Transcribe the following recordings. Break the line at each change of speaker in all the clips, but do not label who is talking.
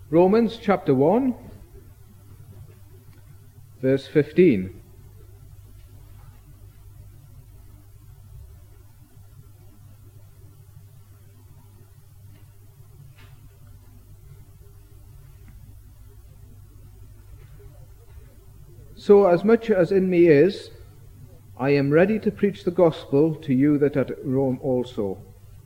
Romans chapter 1, verse 15. So as much as in me is, I am ready to preach the gospel to you that are at Rome also.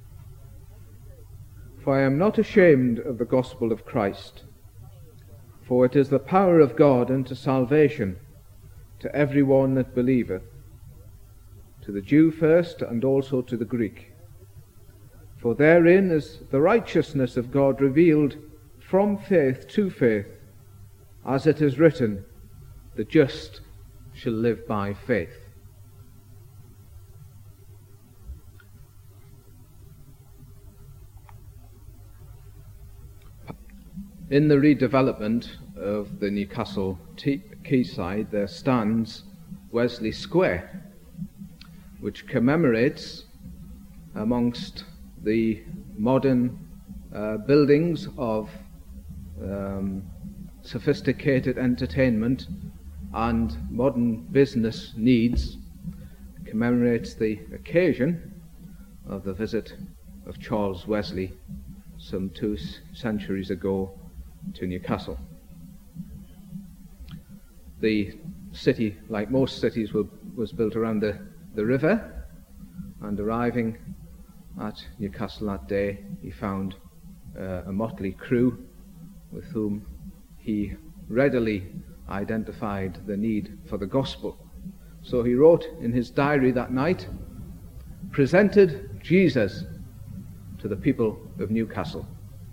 For I am not ashamed of the gospel of Christ, for it is the power of God unto salvation to every one that believeth, to the Jew first, and also to the Greek. For therein is the righteousness of God revealed from faith to faith, as it is written, the just shall live by faith. In the redevelopment of the Newcastle quayside, there stands Wesley Square, which commemorates, amongst the modern buildings of sophisticated entertainment and modern business needs, commemorates the occasion of the visit of Charles Wesley some 2 centuries ago to Newcastle. The city, like most cities, was built around the river, and arriving at Newcastle that day, he found a motley crew with whom he readily identified the need for the gospel. So he wrote in his diary that night, "Presented Jesus to the people of Newcastle."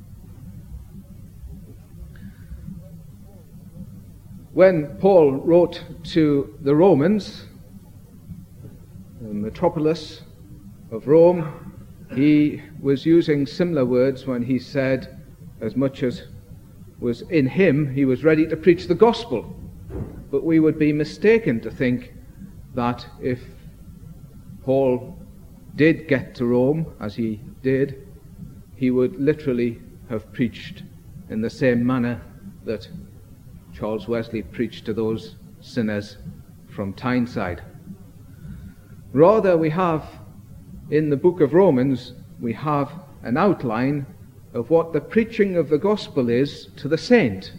When Paul wrote to the Romans, the metropolis of Rome, he was using similar words when he said, as much as was in him, he was ready to preach the gospel. But we would be mistaken to think that if Paul did get to Rome, as he did, he would literally have preached in the same manner that Charles Wesley preached to those sinners from Tyneside. Rather, we have, in the book of Romans, we have an outline of what the preaching of the gospel is to the saint.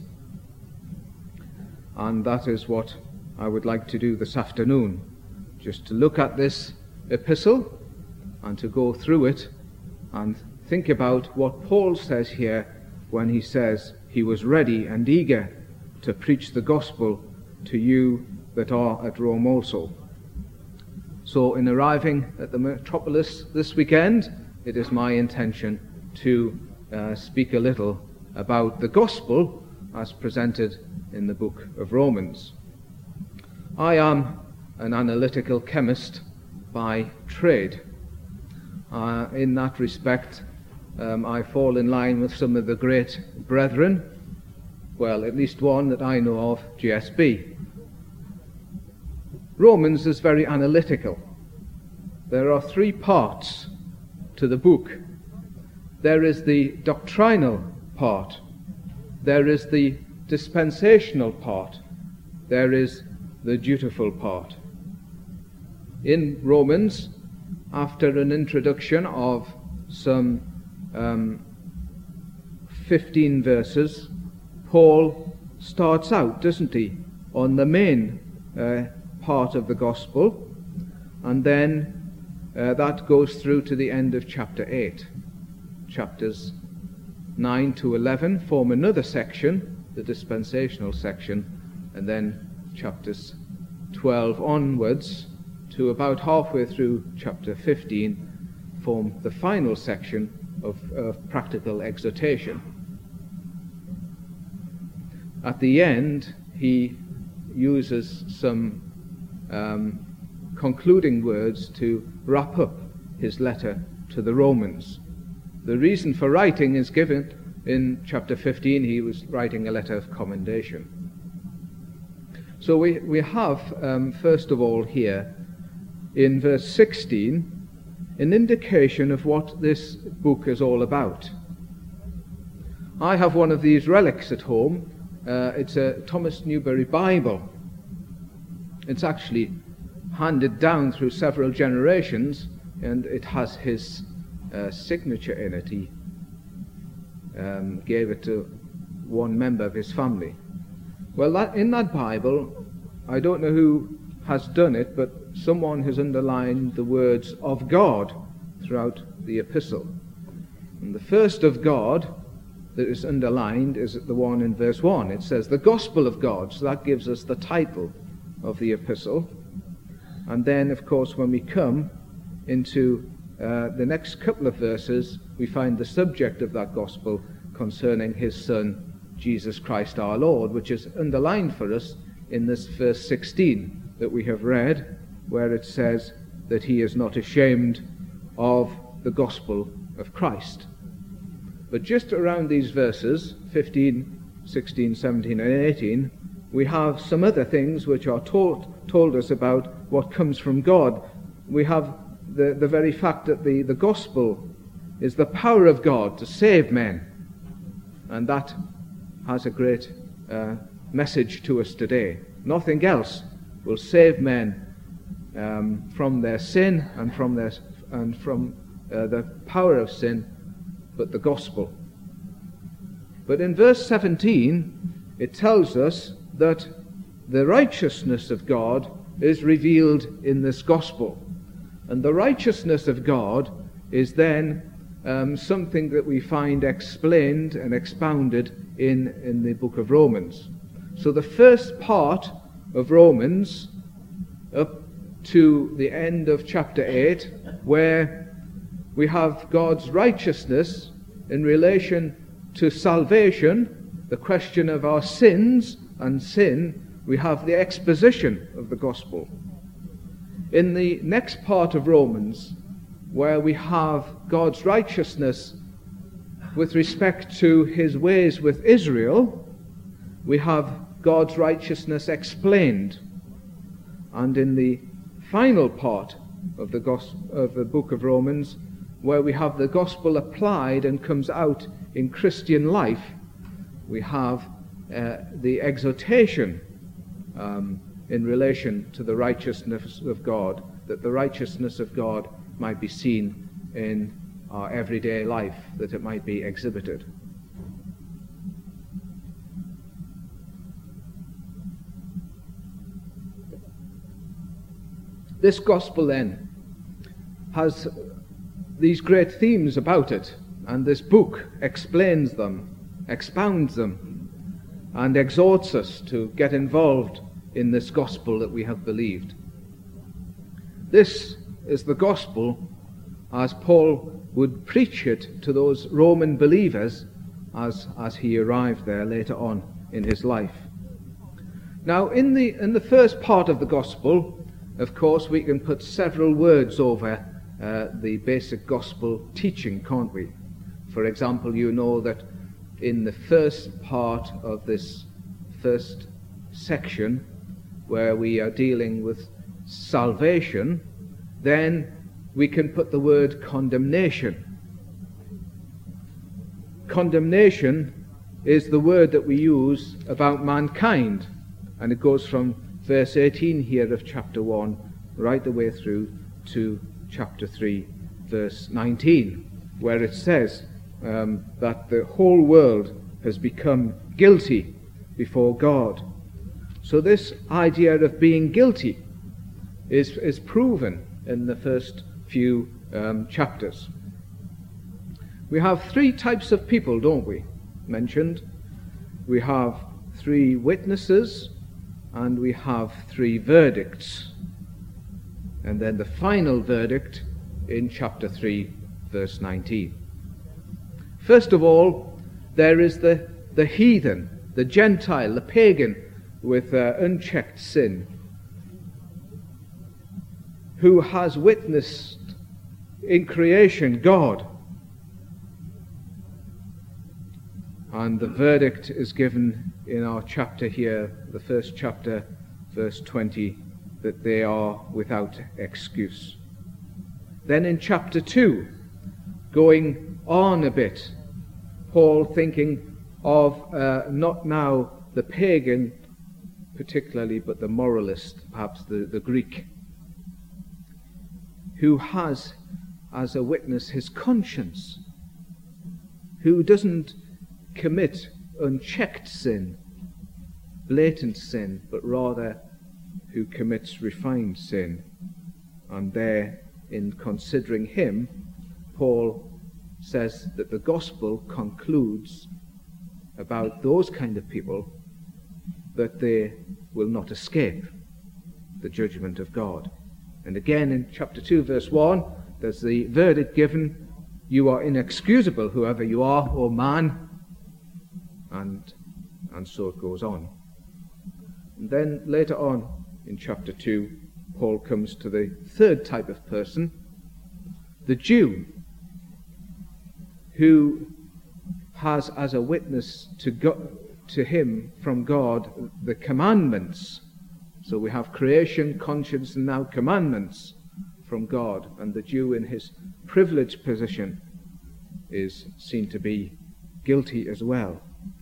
And that is what I would like to do this afternoon, just to look at this epistle and to go through it and think about what Paul says here when he says he was ready and eager to preach the gospel to you that are at Rome also. So in arriving at the metropolis this weekend, it is my intention to speak a little about the gospel as presented in the book of Romans. I am an analytical chemist by trade. In that respect, I fall in line with some of the great brethren, well, at least one that I know of, GSB. Romans is very analytical. There are 3 parts to the book. There is the doctrinal part, there is the dispensational part, there is the dutiful part. In Romans, after an introduction of some 15 verses, Paul starts out, doesn't he, on the main part of the gospel, and then that goes through to the end of chapter 8. Chapters 9 to 11 form another section, the dispensational section, and then chapters 12 onwards to about halfway through chapter 15 form the final section of practical exhortation. At the end, he uses some concluding words to wrap up his letter to the Romans. The reason for writing is given in chapter 15. He was writing a letter of commendation. So we have, first of all here, in verse 16, an indication of what this book is all about. I have one of these relics at home. It's a Thomas Newberry Bible. It's actually handed down through several generations, and it has his signature in it. He gave it to one member of his family. Well, in that Bible, I don't know who has done it, but someone has underlined the words of God throughout the epistle. And the first of God that is underlined is the one in verse 1. It says, the gospel of God. So that gives us the title of the epistle. And then, of course, when we come into the next couple of verses, we find the subject of that gospel concerning his Son, Jesus Christ our Lord, which is underlined for us in this verse 16 that we have read, where it says that he is not ashamed of the gospel of Christ. But just around these verses, 15, 16, 17, and 18, we have some other things which are told us about what comes from God. We have the very fact that the gospel is the power of God to save men. And that has a great message to us today. Nothing else will save men from their sin and from the power of sin, but the gospel. But in verse 17, it tells us that the righteousness of God is revealed in this gospel. And the righteousness of God is then something that we find explained and expounded in the book of Romans. So the first part of Romans, up to the end of chapter 8, where we have God's righteousness in relation to salvation, the question of our sins and sin, we have the exposition of the gospel. In the next part of Romans, where we have God's righteousness with respect to his ways with Israel, we have God's righteousness explained. And in the final part of the book of Romans, where we have the gospel applied and comes out in Christian life, we have the exhortation in relation to the righteousness of God, that the righteousness of God might be seen in our everyday life, that it might be exhibited. This gospel then has these great themes about it, and this book explains them, expounds them, and exhorts us to get involved in this gospel that we have believed. This is the gospel as Paul would preach it to those Roman believers as he arrived there later on in his life. Now, in the first part of the gospel, of course, we can put several words over the basic gospel teaching, can't we? For example, you know that in the first part of this first section, where we are dealing with salvation, then we can put the word condemnation. Condemnation is the word that we use about mankind, and it goes from verse 18 here of chapter 1 right the way through to chapter 3, verse 19, where it says that the whole world has become guilty before God. So this idea of being guilty is proven in the first few chapters. We have three types of people, don't we, mentioned? We have three witnesses, and we have three verdicts. And then the final verdict in chapter 3, verse 19. First of all, there is the heathen, the Gentile, the pagan with unchecked sin, who has witnessed in creation God. And the verdict is given in our chapter here, the first chapter, verse 20, that they are without excuse. Then in chapter 2, going on a bit, Paul thinking of not now the pagan particularly, but the moralist, perhaps the Greek, who has as a witness his conscience, who doesn't commit unchecked sin, blatant sin, but rather who commits refined sin. And there, in considering him, Paul says that the gospel concludes about those kind of people that they will not escape the judgment of God. And again in chapter 2 verse 1, there's the verdict given, you are inexcusable whoever you are, O man, and so it goes on. And then later on in chapter 2, Paul comes to the third type of person, the Jew, who has as a witness to him from God the commandments. So we have creation, conscience, and now commandments from God. And the Jew in his privileged position is seen to be guilty as well.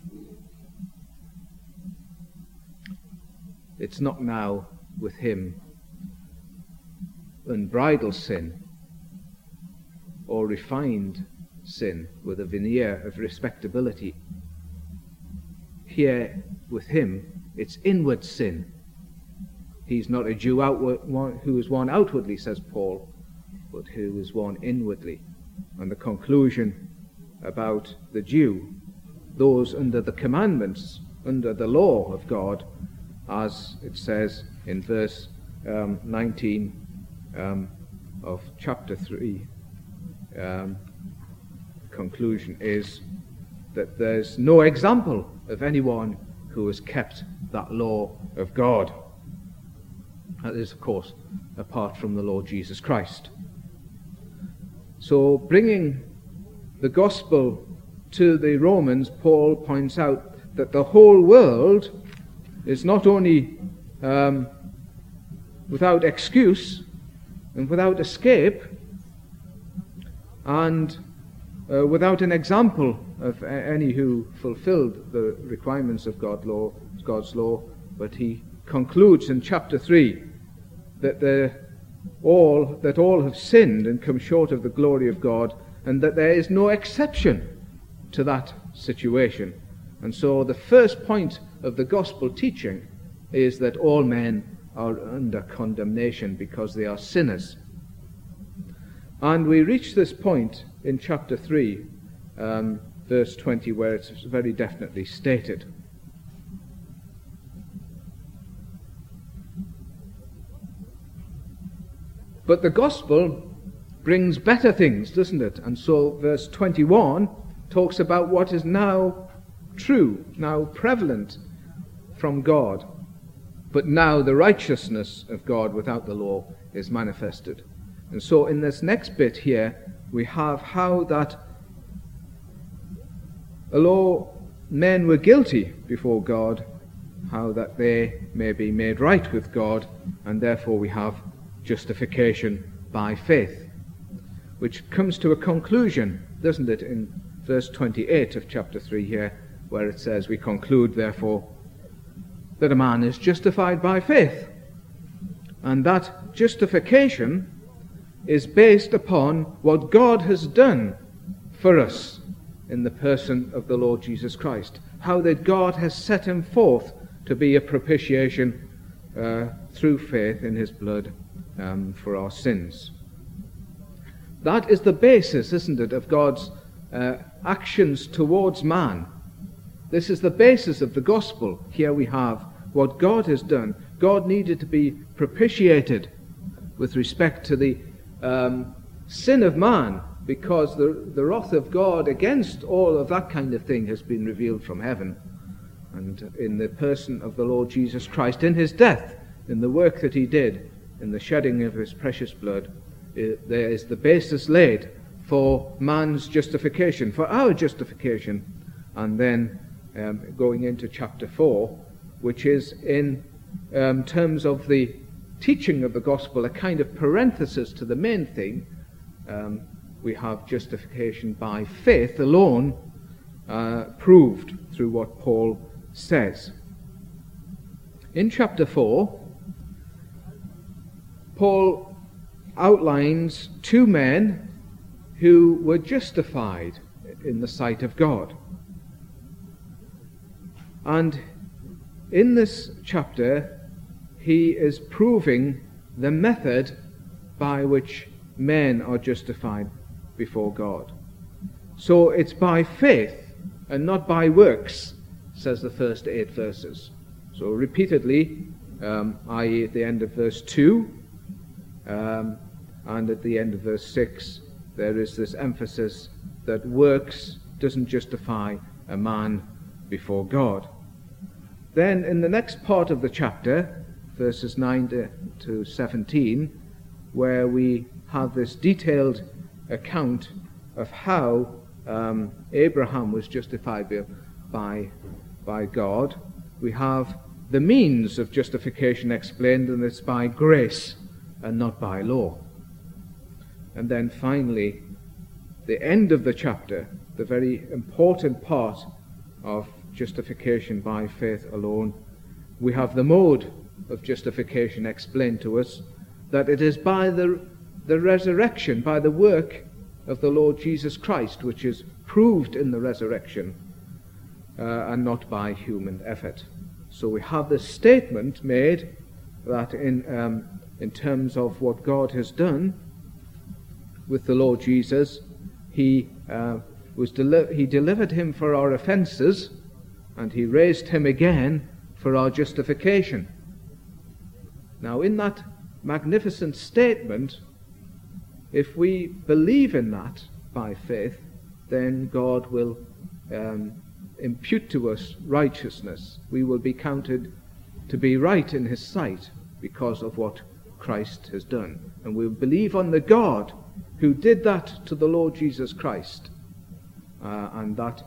It's not now with him unbridled sin or refined sin with a veneer of respectability. Here with him it's inward sin. He's not a Jew who is one outwardly, says Paul, but who is one inwardly. And the conclusion about the Jew, those under the commandments, under the law of God, as it says in verse 19 of chapter 3, conclusion is that there's no example of anyone who has kept that law of God. That is, of course, apart from the Lord Jesus Christ. So, bringing the gospel to the Romans, Paul points out that the whole world is not only without excuse and without escape and without an example of any who fulfilled the requirements of God's law, but he concludes in chapter 3 that all have sinned and come short of the glory of God, and that there is no exception to that situation. And so the first point of the gospel teaching is that all men are under condemnation because they are sinners. And we reach this point in chapter 3, verse 20, where it's very definitely stated. But the gospel brings better things, doesn't it? And so verse 21 talks about what is now true, now prevalent from God. But now the righteousness of God without the law is manifested. And so in this next bit here, we have how that although men were guilty before God, how that they may be made right with God, and therefore we have justification by faith, which comes to a conclusion, doesn't it, in verse 28 of chapter 3 here, where it says, we conclude, therefore, that a man is justified by faith. And that justification is based upon what God has done for us in the person of the Lord Jesus Christ. How that God has set him forth to be a propitiation through faith in his blood for our sins. That is the basis, isn't it, of God's actions towards man. This is the basis of the gospel. Here we have what God has done. God needed to be propitiated with respect to the sin of man, because the wrath of God against all of that kind of thing has been revealed from heaven. And in the person of the Lord Jesus Christ, in his death, in the work that he did, in the shedding of his precious blood, there is the basis laid for man's justification, for our justification. And then going into chapter 4, which is in terms of the teaching of the gospel, a kind of parenthesis to the main thing. We have justification by faith alone, proved through what Paul says. In chapter 4, Paul outlines two men who were justified in the sight of God. And in this chapter, he is proving the method by which men are justified before God. So it's by faith and not by works, says the first 8 verses. So repeatedly, i.e. at the end of verse 2 and at the end of verse 6, there is this emphasis that works doesn't justify a man before God. Then in the next part of the chapter, verses 9 to 17, where we have this detailed account of how Abraham was justified by God, we have the means of justification explained, and it's by grace and not by law. And then finally, the end of the chapter, the very important part of justification by faith alone, we have the mode of justification explained to us, that it is by the resurrection, by the work of the Lord Jesus Christ, which is proved in the resurrection, and not by human effort. So we have this statement made that in terms of what God has done with the Lord Jesus, he delivered him for our offences, and he raised him again for our justification. Now, in that magnificent statement, if we believe in that by faith, then God will impute to us righteousness. We will be counted to be right in his sight because of what Christ has done. And we'll believe on the God who did that to the Lord Jesus Christ. And that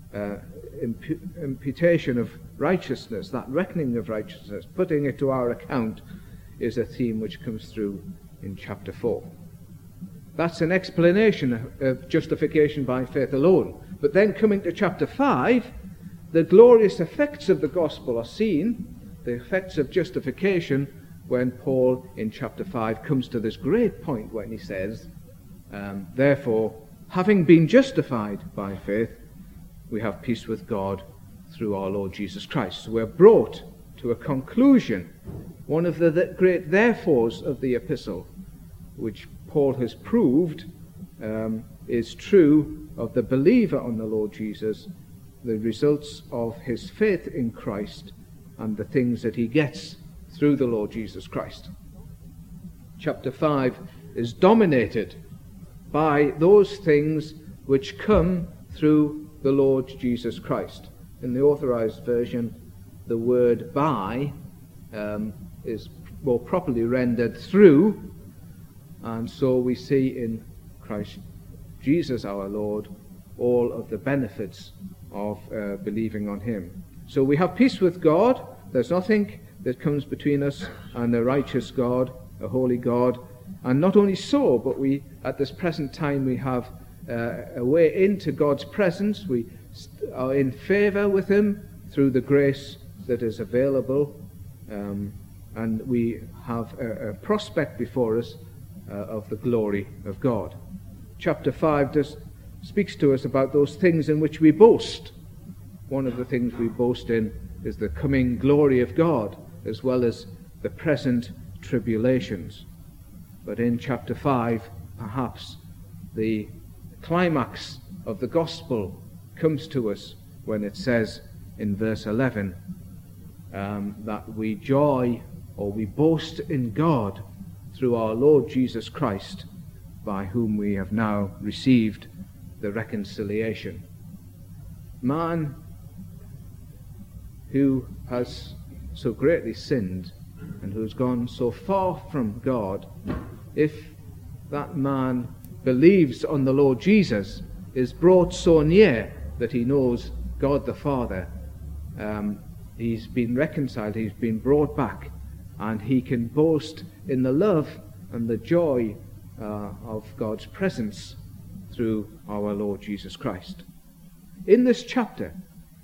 imputation of righteousness, that reckoning of righteousness, putting it to our account, is a theme which comes through in chapter 4. That's an explanation of justification by faith alone. But then coming to chapter 5, the glorious effects of the gospel are seen, the effects of justification, when Paul in chapter 5 comes to this great point when he says, therefore, having been justified by faith, we have peace with God through our Lord Jesus Christ. So we're brought to a conclusion. One of the great therefores of the epistle, which Paul has proved is true of the believer on the Lord Jesus, the results of his faith in Christ and the things that he gets through the Lord Jesus Christ. Chapter 5 is dominated by those things which come through the Lord Jesus Christ. In the Authorized Version, the word by is more properly rendered through, and so we see in Christ Jesus our Lord all of the benefits of believing on him. So we have peace with God. There's nothing that comes between us and a righteous God, a holy God. And not only so, but we, at this present time, we have a way into God's presence. We are in favor with him through the grace that is available, and we have a prospect before us of the glory of God. Chapter 5 speaks to us about those things in which we boast. One of the things we boast in is the coming glory of God, as well as the present tribulations. But in chapter 5, perhaps the climax of the gospel comes to us when it says in verse 11 that we joy or we boast in God through our Lord Jesus Christ, by whom we have now received the reconciliation. Man who has so greatly sinned and who has gone so far from God, if that man believes on the Lord Jesus, is brought so near that he knows God the Father, he's been reconciled, he's been brought back, and he can boast in the love and the joy of God's presence through our Lord Jesus Christ. in this chapter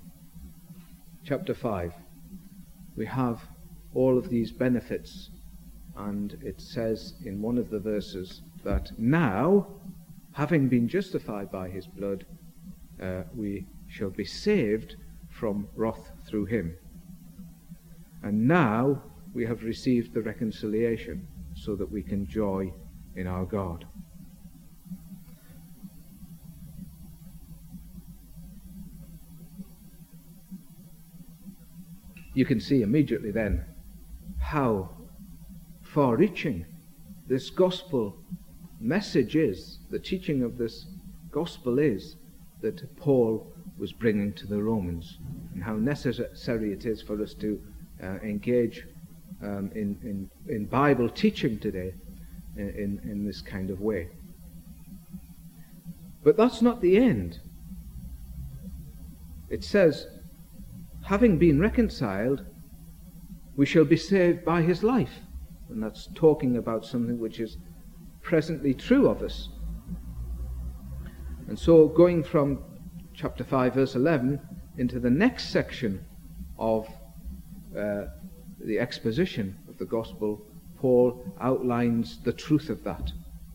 5, we have all of these benefits, and it says in one of the verses that now, having been justified by his blood, we shall be saved from wrath through him. And now we have received the reconciliation so that we can joy in our God. You can see immediately then how far-reaching this gospel message is, the teaching of this gospel is, that Paul was bringing to the Romans, and how necessary it is for us to engage in Bible teaching today in this kind of way. But that's not the end. It says, having been reconciled, we shall be saved by his life. And that's talking about something which is presently true of us. And so going from chapter 5 verse 11 into the next section of the exposition of the gospel, Paul outlines the truth of that.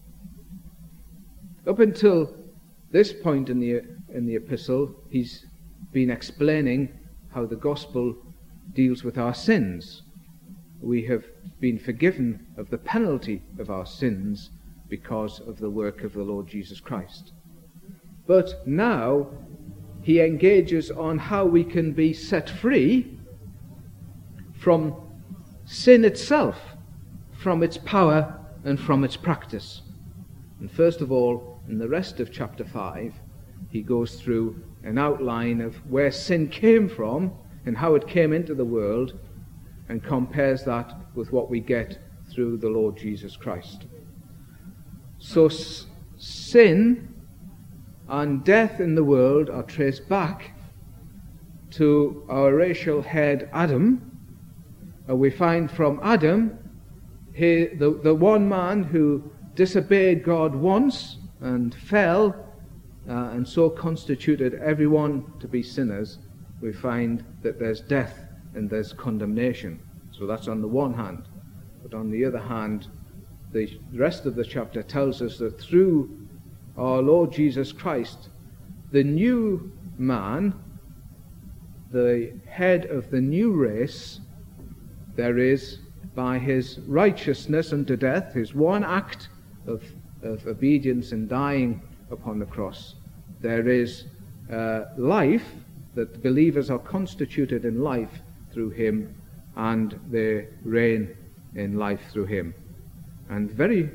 Up until this point in the epistle, he's been explaining how the gospel deals with our sins. We have been forgiven of the penalty of our sins because of the work of the Lord Jesus Christ. But now he engages on how we can be set free from sin itself, from its power and from its practice. And first of all, in the rest of chapter 5, he goes through an outline of where sin came from and how it came into the world, and compares that with what we get through the Lord Jesus Christ. So sin and death in the world are traced back to our racial head Adam. We find from Adam, the one man who disobeyed God once and fell, and so constituted everyone to be sinners. We find that there's death and there's condemnation. So that's on the one hand. But on the other hand, the rest of the chapter tells us that through our Lord Jesus Christ, the new man, the head of the new race, there is, by his righteousness unto death, his one act of obedience and dying upon the cross, there is life, that believers are constituted in life through him, and they reign in life through him. And very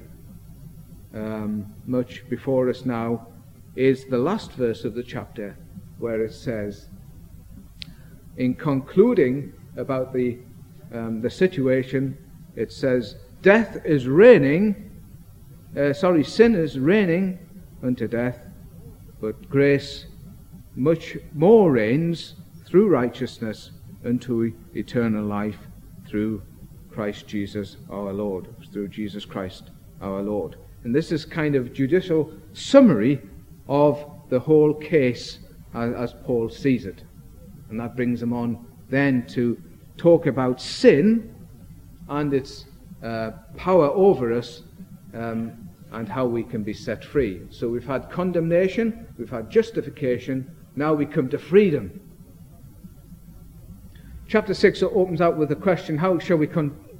much before us now is the last verse of the chapter, where it says, in concluding about the situation, it says, sin is reigning unto death, but grace much more reigns through righteousness unto eternal life through Christ Jesus our Lord, through Jesus Christ our Lord. And this is kind of judicial summary of the whole case as Paul sees it. And that brings him on then to talk about sin and its power over us, and how we can be set free. So we've had condemnation, we've had justification, now we come to freedom. Chapter 6 opens out with the question, how shall we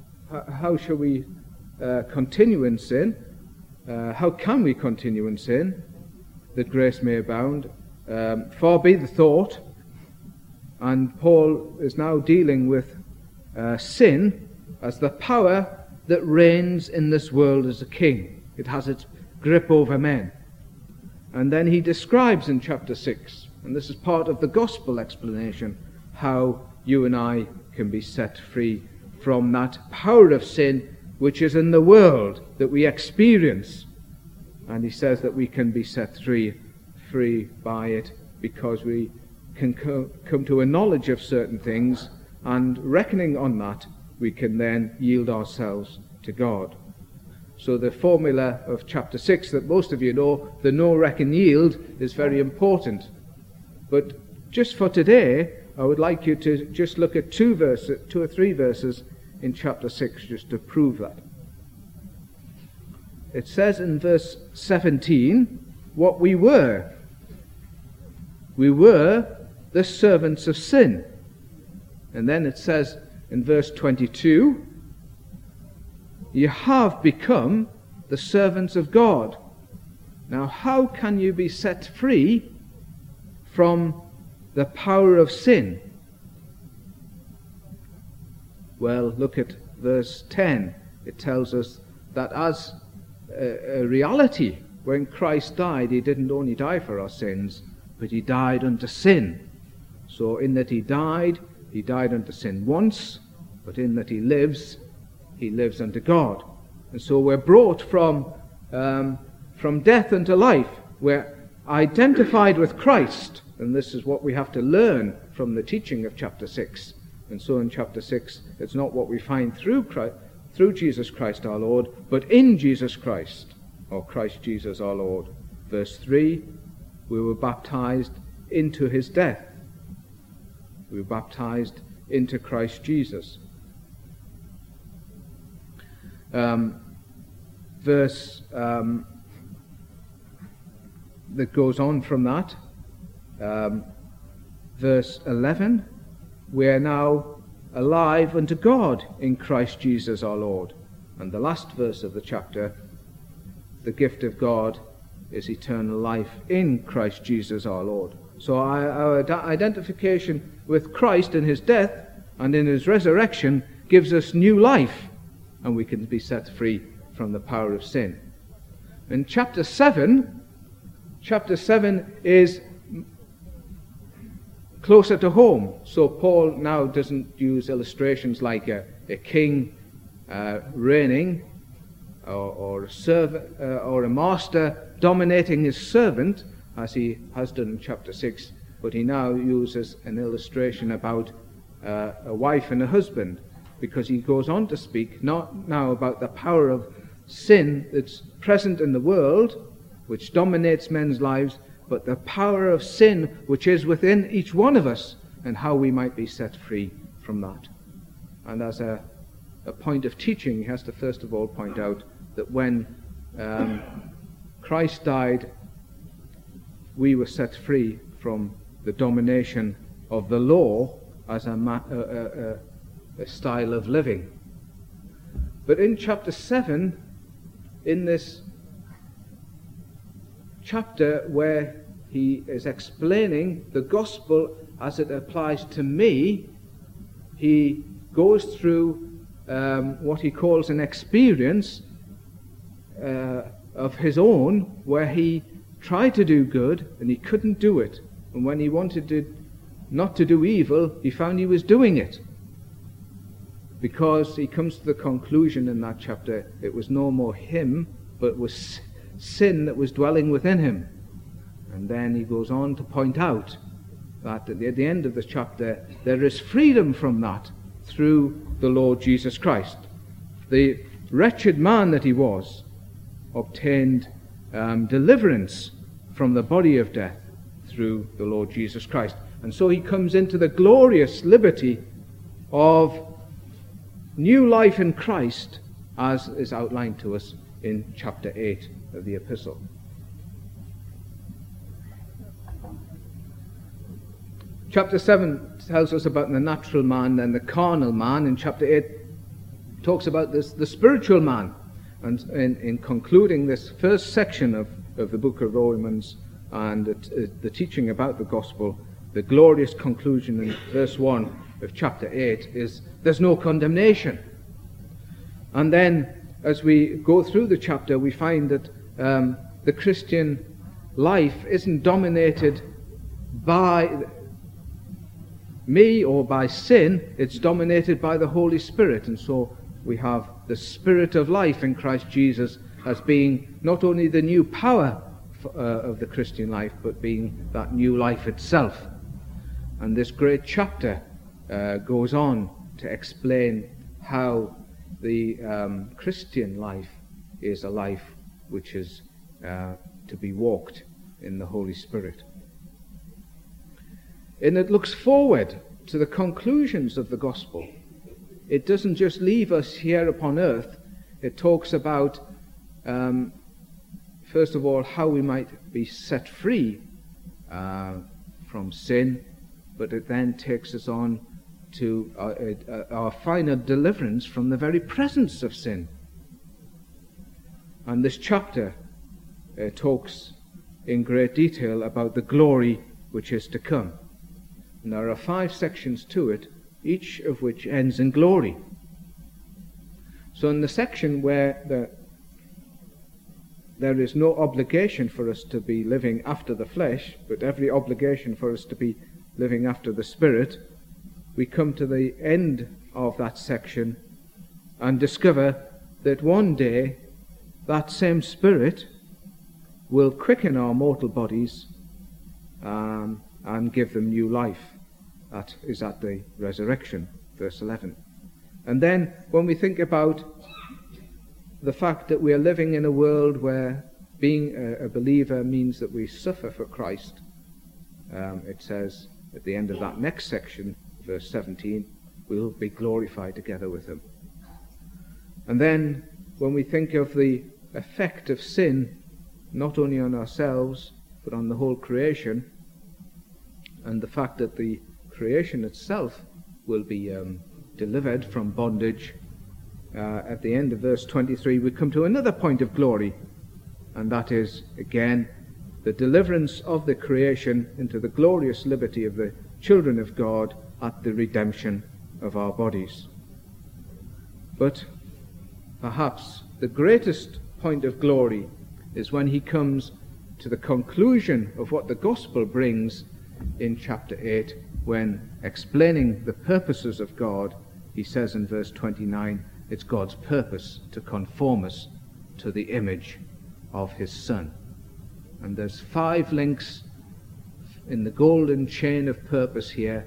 continue in sin? How can we continue in sin, that grace may abound? Far be the thought. And Paul is now dealing with sin as the power that reigns in this world as a king. It has its grip over men. And then he describes in chapter 6, and this is part of the gospel explanation, how you and I can be set free from that power of sin which is in the world that we experience. And he says that we can be set free by it because we can come to a knowledge of certain things, and reckoning on that, we can then yield ourselves to God. So the formula of chapter 6 that most of you know, the know, reckon, yield, is very important. But just for today, I would like you to just look at two or three verses in chapter 6, just to prove that. It says in verse 17, what we were. We were the servants of sin. And then it says in verse 22, you have become the servants of God. Now, how can you be set free from the power of sin? Well, look at verse 10. It tells us that as a reality, when Christ died, he didn't only die for our sins, but he died unto sin. So in that he died unto sin once, but in that he lives unto God. And so we're brought from death unto life. We're identified with Christ, and this is what we have to learn from the teaching of chapter 6. And so in chapter 6, it's not what we find through Jesus Christ our Lord, but in Jesus Christ, or Christ Jesus our Lord. Verse 3, we were baptized into his death. We were baptized into Christ Jesus. Verse that goes on from that, verse 11, we are now alive unto God in Christ Jesus our Lord. And the last verse of the chapter, the gift of God is eternal life in Christ Jesus our Lord. So our identification with Christ in his death and in his resurrection gives us new life, and we can be set free from the power of sin. In chapter 7 is closer to home. So Paul now doesn't use illustrations like a king reigning, or a servant, or a master dominating his servant, as he has done in chapter 6, but he now uses an illustration about a wife and a husband, because he goes on to speak not now about the power of sin that's present in the world, which dominates men's lives, but the power of sin which is within each one of us, and how we might be set free from that. And as a point of teaching, he has to first of all point out that when Christ died, we were set free from the domination of the law as a style of living. But in chapter 7, in this chapter where he is explaining the gospel as it applies to me, he goes through what he calls an experience of his own, where he tried to do good and he couldn't do it. And when he wanted not to do evil, he found he was doing it. Because he comes to the conclusion in that chapter, it was no more him, but it was sin that was dwelling within him. And then he goes on to point out that at the end of the chapter, there is freedom from that through the Lord Jesus Christ. The wretched man that he was obtained deliverance from the body of death through the Lord Jesus Christ. And so he comes into the glorious liberty of new life in Christ, as is outlined to us in chapter 8 of the epistle. Chapter 7 tells us about the natural man and the carnal man. In chapter 8 talks about the spiritual man. And in concluding this first section of the book of Romans and the teaching about the gospel, the glorious conclusion in verse 1 of chapter 8 is there's no condemnation. And then as we go through the chapter, we find that the Christian life isn't dominated by me or by sin, it's dominated by the Holy Spirit. And so we have the Spirit of life in Christ Jesus as being not only the new power of the Christian life, but being that new life itself. And this great chapter goes on to explain how the Christian life is a life which is to be walked in the Holy Spirit. And it looks forward to the conclusions of the gospel. It doesn't just leave us here upon earth. It talks about, first of all, how we might be set free from sin, but it then takes us on to our final deliverance from the very presence of sin. And this chapter talks in great detail about the glory which is to come. And there are 5 sections to it, each of which ends in glory. So in the section where there is no obligation for us to be living after the flesh, but every obligation for us to be living after the Spirit, we come to the end of that section and discover that one day that same Spirit will quicken our mortal bodies and give them new life. That is at the resurrection, verse 11. And then when we think about the fact that we are living in a world where being a believer means that we suffer for Christ, it says at the end of that next section, verse 17, we'll be glorified together with him. And then when we think of the effect of sin, not only on ourselves, but on the whole creation, and the fact that the creation itself will be delivered from bondage, at the end of verse 23 we come to another point of glory, and that is again the deliverance of the creation into the glorious liberty of the children of God at the redemption of our bodies. But perhaps the greatest point of glory is when he comes to the conclusion of what the gospel brings in chapter 8, when explaining the purposes of God, he says in verse 29, it's God's purpose to conform us to the image of his Son. And there's 5 links in the golden chain of purpose here: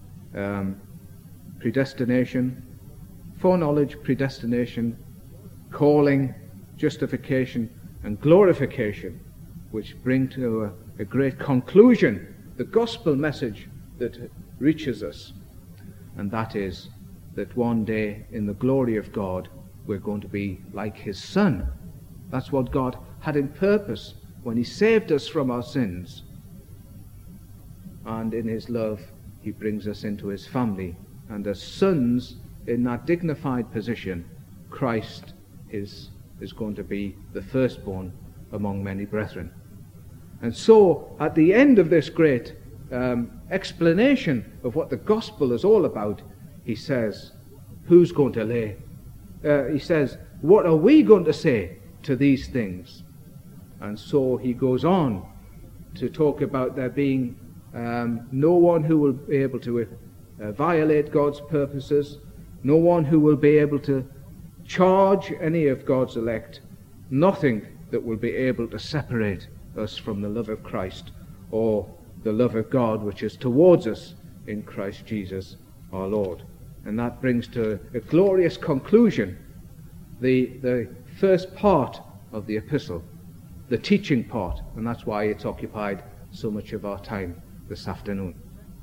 predestination, foreknowledge, predestination, calling, justification, and glorification, which bring to a great conclusion the gospel message that reaches us, and that is that one day in the glory of God we're going to be like his Son. That's what God had in purpose when he saved us from our sins, and in his love he brings us into his family, and as sons in that dignified position, Christ is going to be the firstborn among many brethren. And so at the end of this great explanation of what the gospel is all about, he says, who's going to lay? He says, what are we going to say to these things? And so he goes on to talk about there being no one who will be able to violate God's purposes, no one who will be able to charge any of God's elect, nothing that will be able to separate us from the love of Christ, or the love of God which is towards us in Christ Jesus our Lord. And that brings to a glorious conclusion the first part of the epistle, the teaching part, and that's why it's occupied so much of our time this afternoon.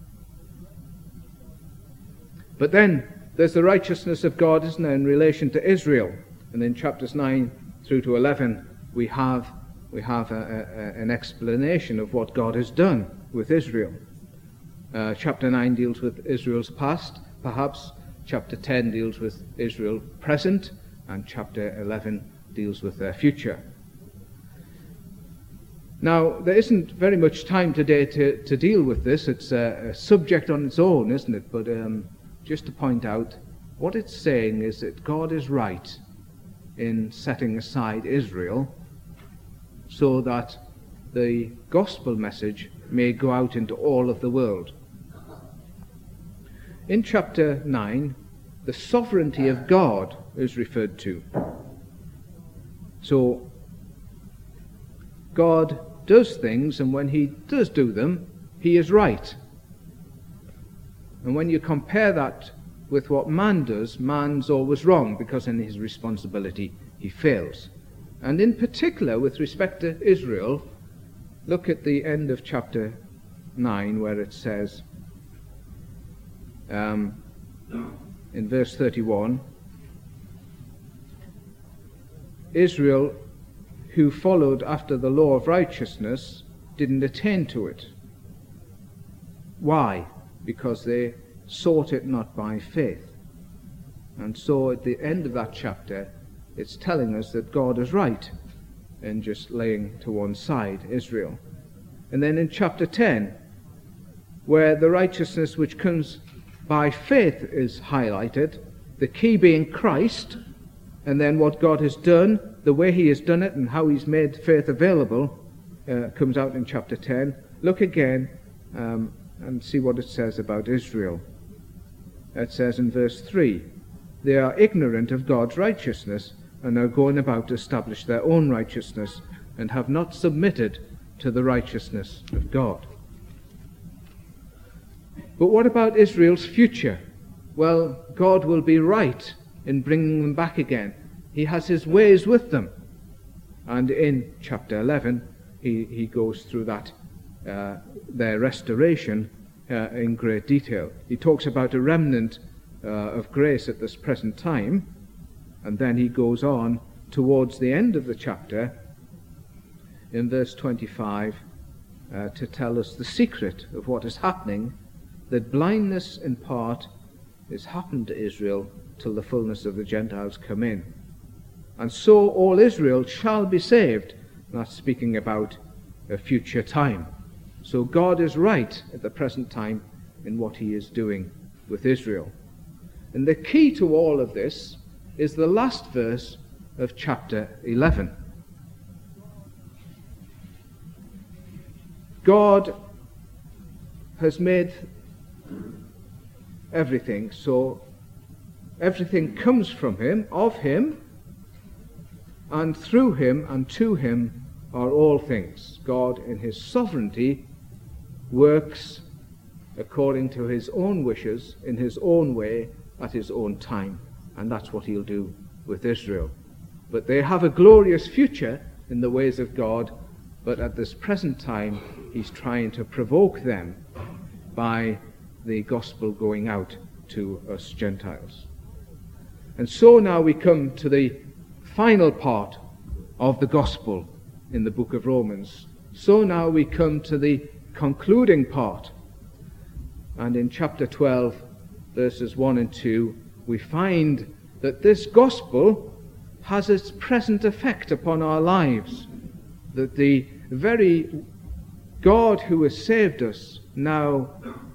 But then there's the righteousness of God, isn't there, in relation to Israel. And in chapters 9 through to 11 we have an explanation of what God has done with Israel. Chapter 9 deals with Israel's past, perhaps. Chapter 10 deals with Israel present, and chapter 11 deals with their future. Now, there isn't very much time today to deal with this. It's a subject on its own, isn't it? But just to point out, what it's saying is that God is right in setting aside Israel so that the gospel message may go out into all of the world. In chapter 9, the sovereignty of God is referred to. So, God does things, and when he does do them, he is right. And when you compare that with what man does, man's always wrong, because in his responsibility he fails. And in particular, with respect to Israel, look at the end of chapter 9, where it says, in verse 31, Israel, who followed after the law of righteousness, didn't attain to it. Why? Because they sought it not by faith. And so at the end of that chapter, it's telling us that God is right in just laying to one side Israel. And then in chapter 10, where the righteousness which comes by faith is highlighted, the key being Christ, and then what God has done, the way he has done it and how he's made faith available, comes out in chapter 10. Look again and see what it says about Israel. It says in verse 3, they are ignorant of God's righteousness and are going about to establish their own righteousness and have not submitted to the righteousness of God. But what about Israel's future? Well, God will be right in bringing them back again. He has his ways with them. And in chapter 11, he goes through that, their restoration in great detail. He talks about a remnant of grace at this present time, and then he goes on towards the end of the chapter in verse 25 to tell us the secret of what is happening, that blindness in part is happened to Israel till the fullness of the Gentiles come in. And so all Israel shall be saved. That's speaking about a future time. So God is right at the present time in what he is doing with Israel. And the key to all of this is the last verse of chapter 11. God has made everything, so everything comes from him, of him, and through him and to him are all things. God in his sovereignty works according to his own wishes, in his own way, at his own time. And that's what he'll do with Israel. But they have a glorious future in the ways of God, but at this present time he's trying to provoke them by the gospel going out to us Gentiles. And so now we come to the final part of the gospel in the book of Romans. So now we come to the concluding part. And in chapter 12, verses 1 and 2, we find that this gospel has its present effect upon our lives. That the very God who has saved us now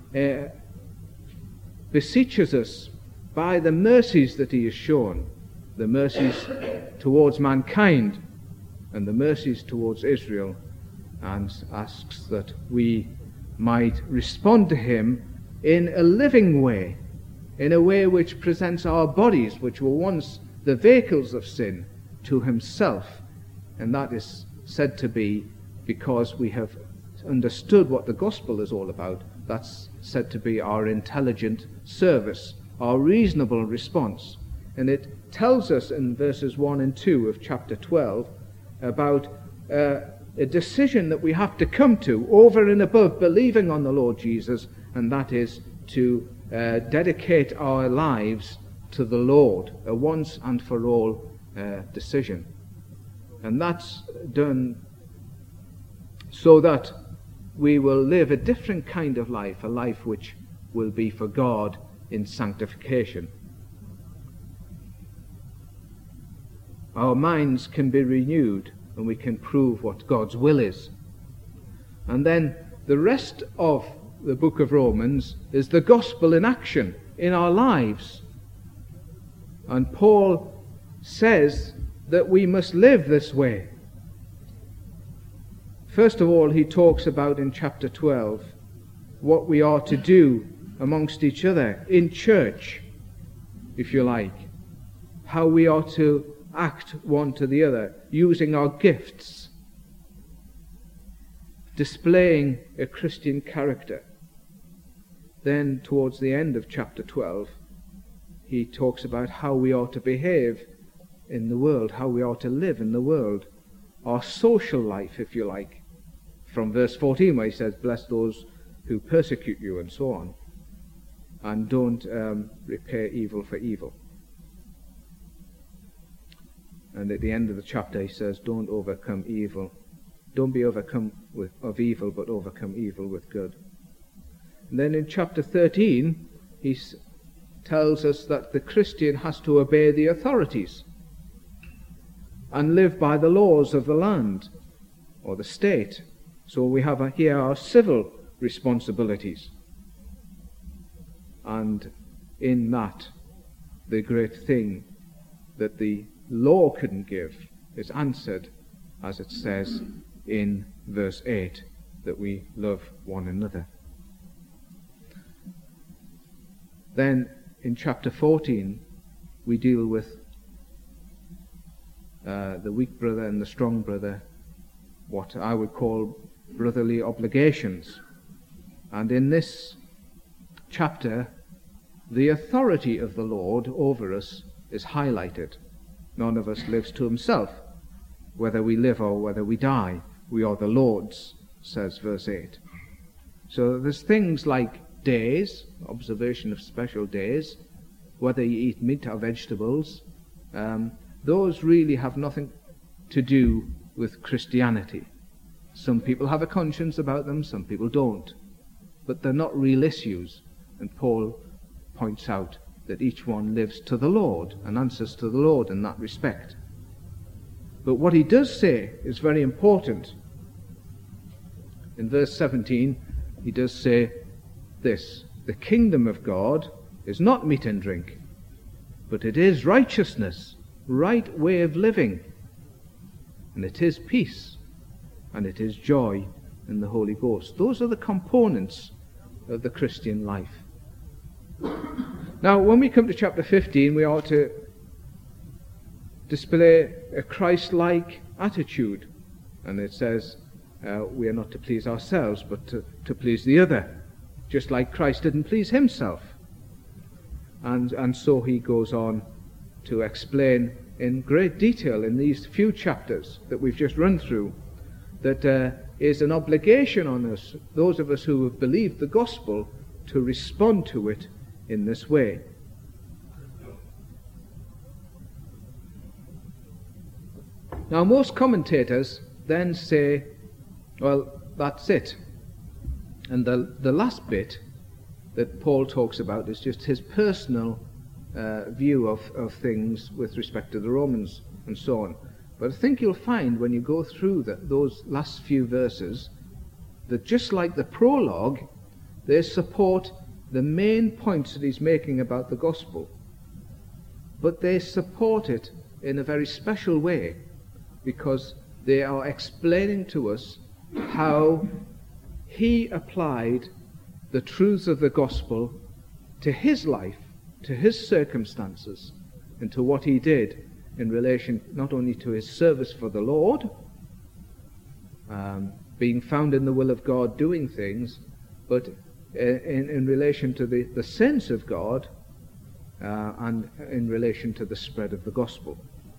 beseeches us by the mercies that he has shown, the mercies towards mankind and the mercies towards Israel, and asks that we might respond to him in a living way, in a way which presents our bodies, which were once the vehicles of sin, to himself. And that is said to be, because we have understood what the gospel is all about, that's said to be our intelligent service, our reasonable response. And it tells us in verses 1 and 2 of chapter 12 about a decision that we have to come to over and above believing on the Lord Jesus, and that is to dedicate our lives to the Lord, a once and for all decision. And that's done so that we will live a different kind of life, a life which will be for God in sanctification. Our minds can be renewed and we can prove what God's will is. And then the rest of the book of Romans is the gospel in action in our lives. And Paul says that we must live this way. First of all, he talks about in chapter 12 what we are to do amongst each other in church, if you like, how we are to act one to the other, using our gifts, displaying a Christian character. Then, towards the end of chapter 12, he talks about how we are to behave in the world, how we are to live in the world, our social life, if you like, from verse 14 where he says, bless those who persecute you, and so on. and don't repay evil for evil. And at the end of the chapter he says, don't overcome evil. Don't be overcome of evil, but overcome evil with good. And then in chapter 13, he tells us that the Christian has to obey the authorities and live by the laws of the land or the state. So we have here our civil responsibilities. And in that, the great thing that the law couldn't give is answered, as it says in verse 8, that we love one another. Then in chapter 14 we deal with the weak brother and the strong brother, what I would call brotherly obligations. And in this chapter the authority of the Lord over us is highlighted. None of us lives to himself. Whether we live or whether we die, we are the Lord's, says verse 8. So there's things like days, observation of special days, whether you eat meat or vegetables, those really have nothing to do with Christianity. Some people have a conscience about them, some people don't. But they're not real issues. And Paul points out that each one lives to the Lord and answers to the Lord in that respect. But what he does say is very important. In verse 17, he does say this: the kingdom of God is not meat and drink, but it is righteousness, right way of living, and it is peace, and it is joy in the Holy Ghost. Those are the components of the Christian life. Now, when we come to chapter 15, we ought to display a Christ-like attitude. And it says we are not to please ourselves, but to please the other, just like Christ didn't please himself. And so he goes on to explain in great detail in these few chapters that we've just run through that is an obligation on us, those of us who have believed the gospel, to respond to it in this way. Now, most commentators then say, well, that's it. And the last bit that Paul talks about is just his personal view of things with respect to the Romans and so on. But I think you'll find when you go through those last few verses that just like the prologue, they support the main points that he's making about the gospel. But they support it in a very special way, because they are explaining to us how he applied the truths of the gospel to his life, to his circumstances, and to what he did in relation not only to his service for the Lord, being found in the will of God doing things, but in relation to the sense of God and in relation to the spread of the gospel.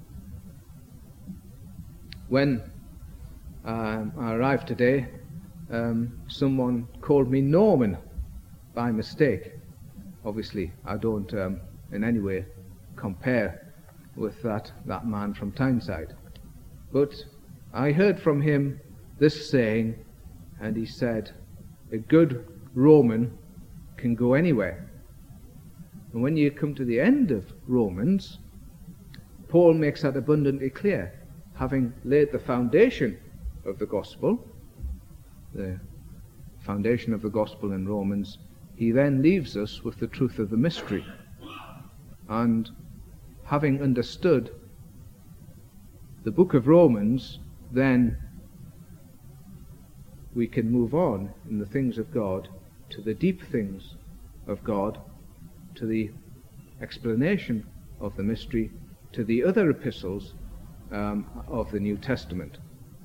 When I arrived today, someone called me Norman by mistake. Obviously, I don't in any way compare with that man from Tyneside. But I heard from him this saying, and he said, a good Roman can go anywhere. And when you come to the end of Romans, Paul makes that abundantly clear. Having laid the foundation of the gospel, the foundation of the gospel in Romans, he then leaves us with the truth of the mystery. And having understood the book of Romans, then we can move on in the things of God to the deep things of God, to the explanation of the mystery, to the other epistles of the New Testament.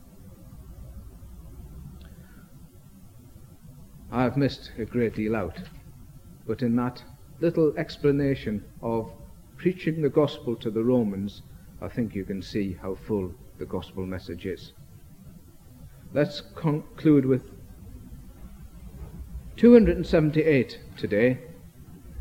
I have missed a great deal out, but in that little explanation of preaching the gospel to the Romans, I think you can see how full the gospel message is. Let's conclude with 278 today,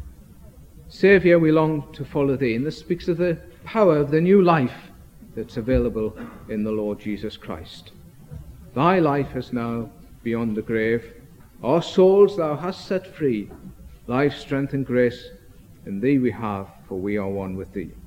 Saviour, we long to follow thee. And this speaks of the power of the new life that's available in the Lord Jesus Christ. Thy life is now beyond the grave. Our souls thou hast set free. Life, strength, and grace in thee we have, for we are one with thee.